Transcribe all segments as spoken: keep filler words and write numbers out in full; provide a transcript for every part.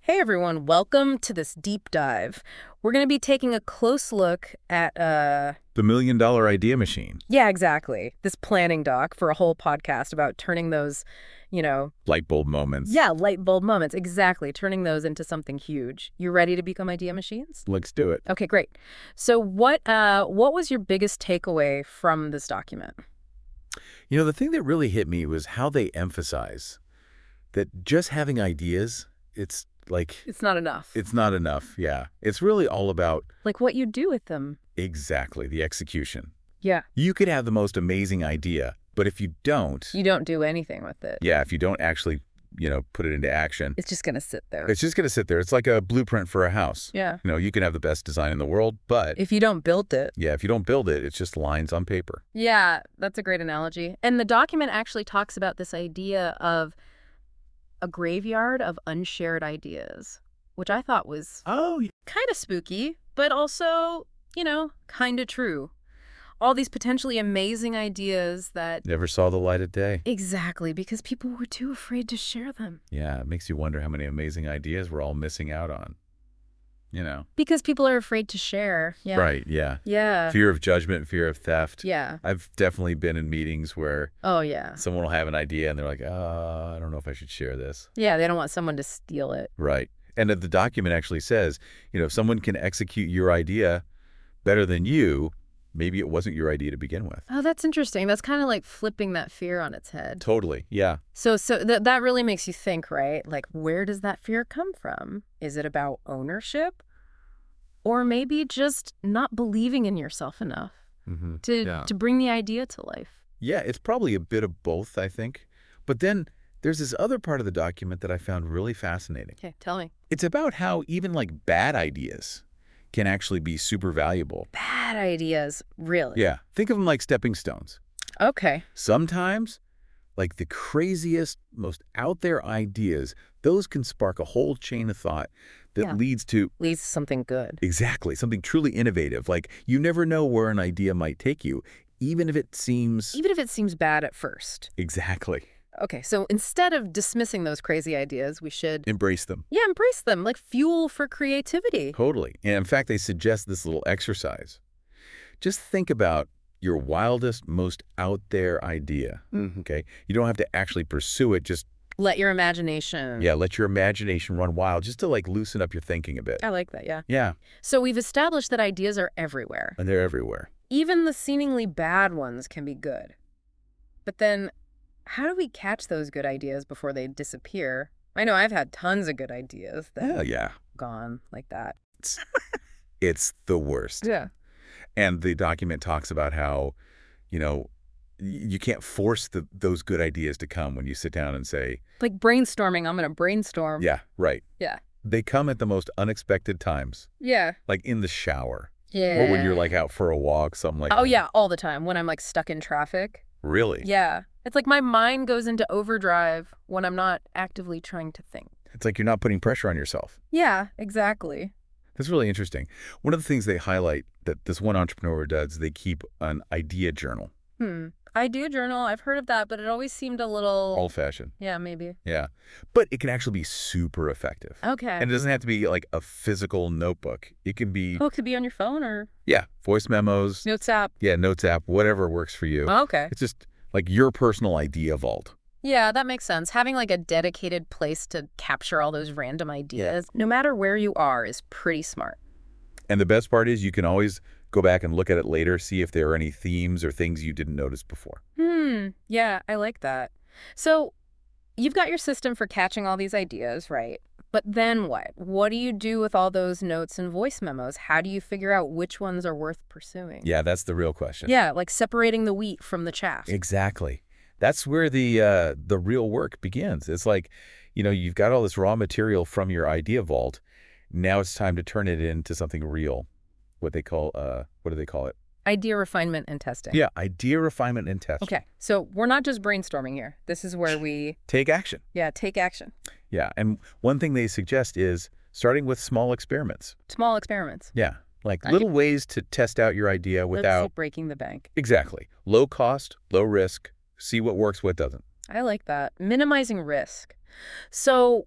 Hey everyone, welcome to this deep dive. We're going to be taking a close look at, uh... The Million Dollar Idea Machine. Yeah, exactly. This planning doc for a whole podcast about turning those, you know... Light bulb moments. Yeah, light bulb moments. Exactly. Turning those into something huge. You ready to become idea machines? Let's do it. Okay, great. So what, uh, what was your biggest takeaway from this document? You know, the thing that really hit me was how they emphasize that just having ideas, it's like... It's not enough. It's not enough, yeah. It's really all about... Like what you do with them. Exactly, the execution. Yeah. You could have the most amazing idea, but if you don't... You don't do anything with it. Yeah, if you don't actually, you know, put it into action... It's just going to sit there. It's just going to sit there. It's like a blueprint for a house. Yeah. You know, you can have the best design in the world, but... If you don't build it... Yeah, if you don't build it, it's just lines on paper. Yeah, that's a great analogy. And the document actually talks about this idea of a graveyard of unshared ideas, which I thought was Oh, yeah. kind of spooky, but also, you know, kind of true. All these potentially amazing ideas that... Never saw the light of day. Exactly, because people were too afraid to share them. Yeah, it makes you wonder how many amazing ideas we're all missing out on. You know. Because people are afraid to share. Yeah. Right, yeah. Yeah. Fear of judgment, fear of theft. Yeah. I've definitely been in meetings where Oh, yeah. someone will have an idea and they're like, oh, I don't know if I should share this. Yeah, they don't want someone to steal it. Right. And the document actually says, you know, if someone can execute your idea better than you, maybe it wasn't your idea to begin with. Oh, that's interesting. That's kind of like flipping that fear on its head. Totally, yeah. So so th that really makes you think, right? Like, where does that fear come from? Is it about ownership? Or maybe just not believing in yourself enough Mm-hmm. to, yeah. to bring the idea to life? Yeah, it's probably a bit of both, I think. But then there's this other part of the document that I found really fascinating. Okay, tell me. It's about how even like bad ideas can actually be super valuable. Bad ideas, really? Yeah, think of them like stepping stones. Okay. Sometimes, like the craziest, most out there ideas, those can spark a whole chain of thought that Yeah. leads to Leads to something good. exactly something truly innovative. Like you never know where an idea might take you, even if it seems... Even if it seems bad at first. Exactly. Okay, so instead of dismissing those crazy ideas, we should... Embrace them. Yeah, embrace them, like fuel for creativity. Totally. And in fact, they suggest this little exercise. Just think about your wildest, most out there idea, Mhm. okay? You don't have to actually pursue it. Just, Let your imagination... yeah, let your imagination run wild just to like loosen up your thinking a bit. I like that, yeah. Yeah, So we've established that ideas are everywhere. and they're everywhere. Even the seemingly bad ones can be good. But then, how do we catch those good ideas before they disappear? I know I've had tons of good ideas that Yeah, have yeah. gone like that. It's, it's the worst. Yeah. And the document talks about how, you know, y- you can't force the, those good ideas to come when you sit down and say, Like brainstorming, I'm going to brainstorm. yeah, right. Yeah. They come at the most unexpected times, Yeah. like in the shower. Yeah. Or when you're like out for a walk, something like Oh, that. yeah, all the time when I'm like stuck in traffic. Really? Yeah. It's like my mind goes into overdrive when I'm not actively trying to think. It's like you're not putting pressure on yourself. Yeah, exactly. That's really interesting. One of the things they highlight that this one entrepreneur does, they keep an idea journal. Hmm. Idea journal, I've heard of that, but it always seemed a little... Old-fashioned. Yeah, maybe. Yeah. But it can actually be super effective. Okay. And it doesn't have to be like a physical notebook. It can be, Oh, it could be on your phone or yeah, voice memos. Notes app. Yeah, Notes app, whatever works for you. Okay. It's just like your personal idea vault. Yeah, that makes sense. Having like a dedicated place to capture all those random ideas, no matter where you are, is pretty smart. And the best part is you can always go back and look at it later, see if there are any themes or things you didn't notice before. Hmm. Yeah, I like that. So you've got your system for catching all these ideas, right? But then what? What do you do with all those notes and voice memos? How do you figure out which ones are worth pursuing? Yeah, that's the real question. Yeah, like separating the wheat from the chaff. Exactly. That's where the uh, the real work begins. It's like, you know, you've got all this raw material from your idea vault. Now it's time to turn it into something real. What they call, uh, what do they call it? Idea refinement and testing. Yeah, idea refinement and test. Okay, so we're not just brainstorming here. This is where we, Take action. yeah, take action. Yeah, and one thing they suggest is starting with small experiments. Small experiments. Yeah, like I- little ways to test out your idea Let's without... say breaking the bank. Exactly. Low cost, low risk, see what works, what doesn't. I like that. Minimizing risk. So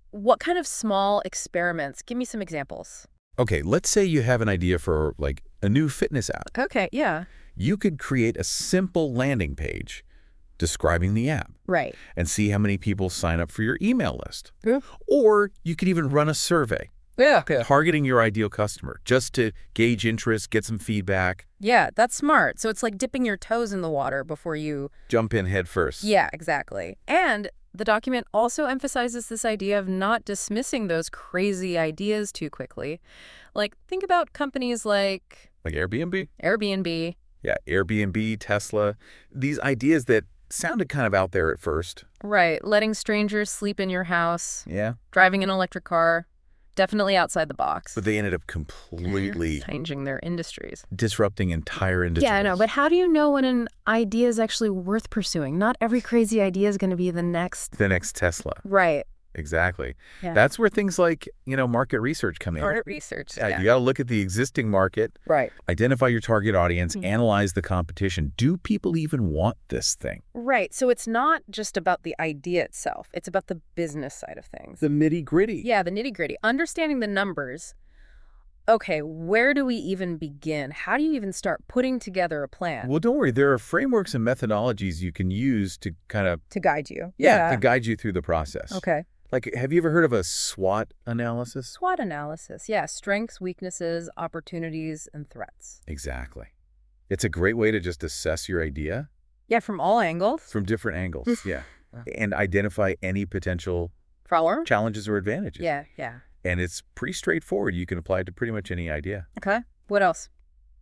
what kind of small experiments? Give me some examples. Okay, let's say you have an idea for like a new fitness app. Okay, yeah. You could create a simple landing page describing the app Right. and see how many people sign up for your email list. Yeah. Or you could even run a survey Yeah. targeting your ideal customer just to gauge interest, get some feedback, Yeah, that's smart. So it's like dipping your toes in the water before you... jump in head first. Yeah, exactly. And the document also emphasizes this idea of not dismissing those crazy ideas too quickly. Like, think about companies like Like Airbnb? Airbnb. Yeah, Airbnb, Tesla, these ideas that sounded kind of out there at first. Right, letting strangers sleep in your house, Yeah. driving an electric car. Definitely outside the box. But they ended up completely changing their industries. disrupting entire industries. Yeah, I know. But how do you know when an idea is actually worth pursuing? Not every crazy idea is going to be the next. The next Tesla. Right. Exactly. Yeah. That's where things like, you know, market research come in. Market research. Yeah, Yeah. you got to look at the existing market, Right. identify your target audience, Mhm. analyze the competition. Do people even want this thing? Right. So it's not just about the idea itself. It's about the business side of things. The nitty gritty. Yeah, the nitty gritty. Understanding the numbers. Okay, where do we even begin? How do you even start putting together a plan Well, don't worry. There are frameworks and methodologies you can use to kind of, to guide you? yeah, to guide you through the process. Okay. Like, have you ever heard of a SWOT analysis? SWOT analysis. Yeah, strengths, weaknesses, opportunities, and threats. Exactly. It's a great way to just assess your idea Yeah, from all angles. from different angles. Yeah. And identify any potential Follower? challenges or advantages. Yeah, yeah. And it's pretty straightforward. You can apply it to pretty much any idea. Okay. What else?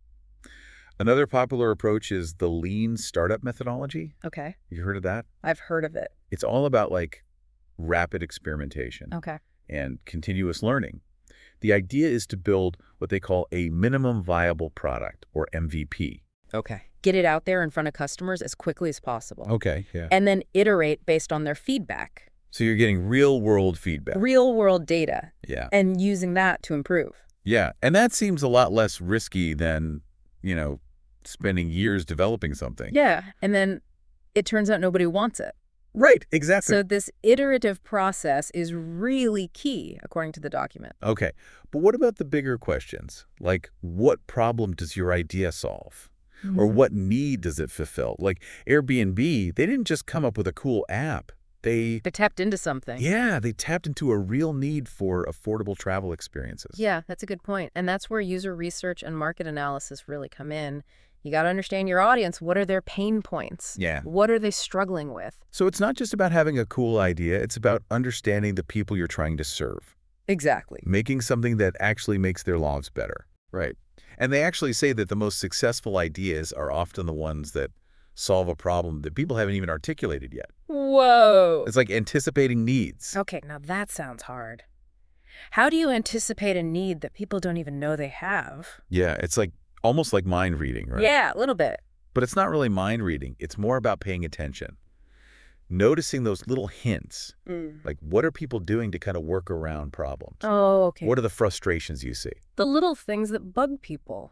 Another popular approach is the lean startup methodology. Okay. You heard of that? I've heard of it. It's all about like rapid experimentation Okay. and continuous learning. The idea is to build what they call a minimum viable product, or M V P. Okay. Get it out there in front of customers as quickly as possible. Okay, yeah. And then iterate based on their feedback. So you're getting real world feedback. Real world data. Yeah. And using that to improve. Yeah. And that seems a lot less risky than, you know, spending years developing something. Yeah. And then it turns out nobody wants it. Right, exactly. So this iterative process is really key, according to the document. Okay. But what about the bigger questions? Like, what problem does your idea solve? Or what need does it fulfill? Like Airbnb, they didn't just come up with a cool app. They, They tapped into something. yeah, they tapped into a real need for affordable travel experiences. Yeah, that's a good point. And that's where user research and market analysis really come in. You got to understand your audience. What are their pain points? Yeah. What are they struggling with? So it's not just about having a cool idea. It's about understanding the people you're trying to serve. Exactly. Making something that actually makes their lives better. Right. And they actually say that the most successful ideas are often the ones that solve a problem that people haven't even articulated yet. Whoa. It's like anticipating needs. Okay, now that sounds hard. How do you anticipate a need that people don't even know they have? Yeah, it's like almost like mind reading, right? Yeah, a little bit. But it's not really mind reading. It's more about paying attention. Noticing those little hints. Mm. Like, what are people doing to kind of work around problems? Oh, okay. What are the frustrations you see? The little things that bug people.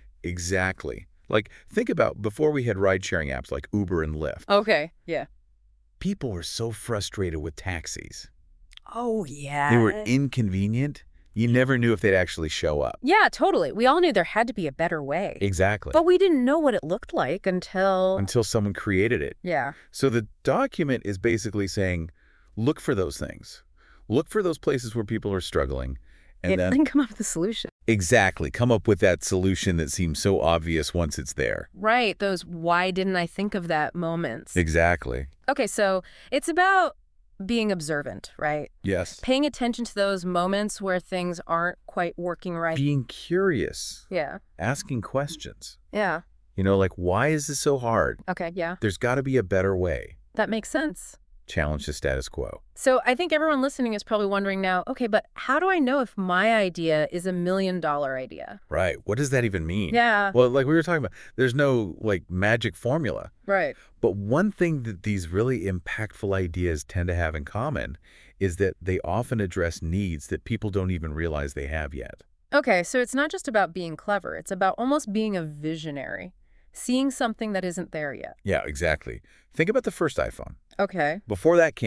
Exactly. Like, think about before we had ride-sharing apps like Uber and Lyft. Okay, yeah. People were so frustrated with taxis. Oh, yeah. They were inconvenient. You never knew if they'd actually show up. Yeah, totally. We all knew there had to be a better way. Exactly. But we didn't know what it looked like until... Until someone created it. Yeah. So the document is basically saying, look for those things. Look for those places where people are struggling. And And then, then come up with a solution. exactly, come up with that solution that seems so obvious once it's there. Right, those why didn't I think of that moments. Exactly. Okay, so it's about being observant, right? Yes. Paying attention to those moments where things aren't quite working right. Being curious. Yeah, Asking questions. yeah. You know, like, why is this so hard? Okay, yeah. There's got to be a better way. That makes sense. Challenge the status quo. So I think everyone listening is probably wondering now, okay, but how do I know if my idea is a million dollar idea? Right. What does that even mean? Yeah. Well, like we were talking about, there's no, like, magic formula. Right. But one thing that these really impactful ideas tend to have in common is that they often address needs that people don't even realize they have yet. Okay, so it's not just about being clever. It's about almost being a visionary, seeing something that isn't there yet. Yeah, exactly. Think about the first iPhone. Okay. Before that came out,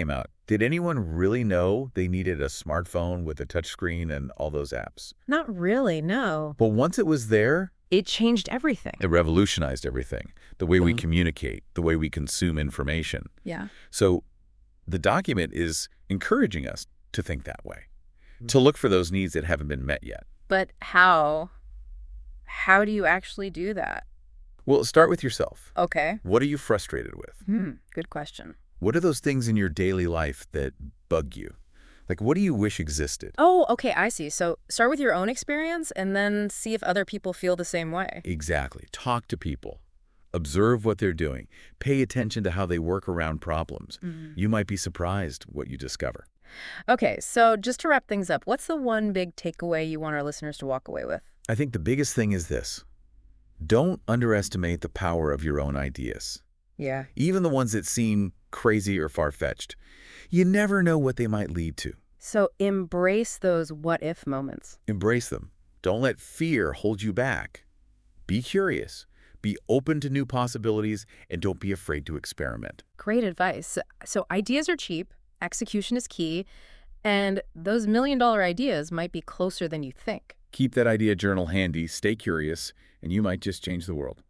Did anyone really know they needed a smartphone with a touchscreen and all those apps? Not really, no. But once it was there, It changed everything. it revolutionized everything. The way we Mhm. communicate, the way we consume information. Yeah. So the document is encouraging us to think that way, to look for those needs that haven't been met yet. But how? How do you actually do that? Well, start with yourself. Okay. What are you frustrated with? Hmm. Good question. What are those things in your daily life that bug you? Like, what do you wish existed? Oh, okay, I see. So start with your own experience and then see if other people feel the same way. Exactly. Talk to people. Observe what they're doing. Pay attention to how they work around problems. Mhm. You might be surprised what you discover. Okay, so just to wrap things up, what's the one big takeaway you want our listeners to walk away with? I think the biggest thing is this. Don't underestimate the power of your own ideas, Yeah. even the ones that seem crazy or far-fetched. You never know what they might lead to. So embrace those what-if moments. Embrace them. Don't let fear hold you back. Be curious. Be open to new possibilities, and don't be afraid to experiment. Great advice. So ideas are cheap, execution is key, and those million-dollar ideas might be closer than you think. Keep that idea journal handy, stay curious, and you might just change the world.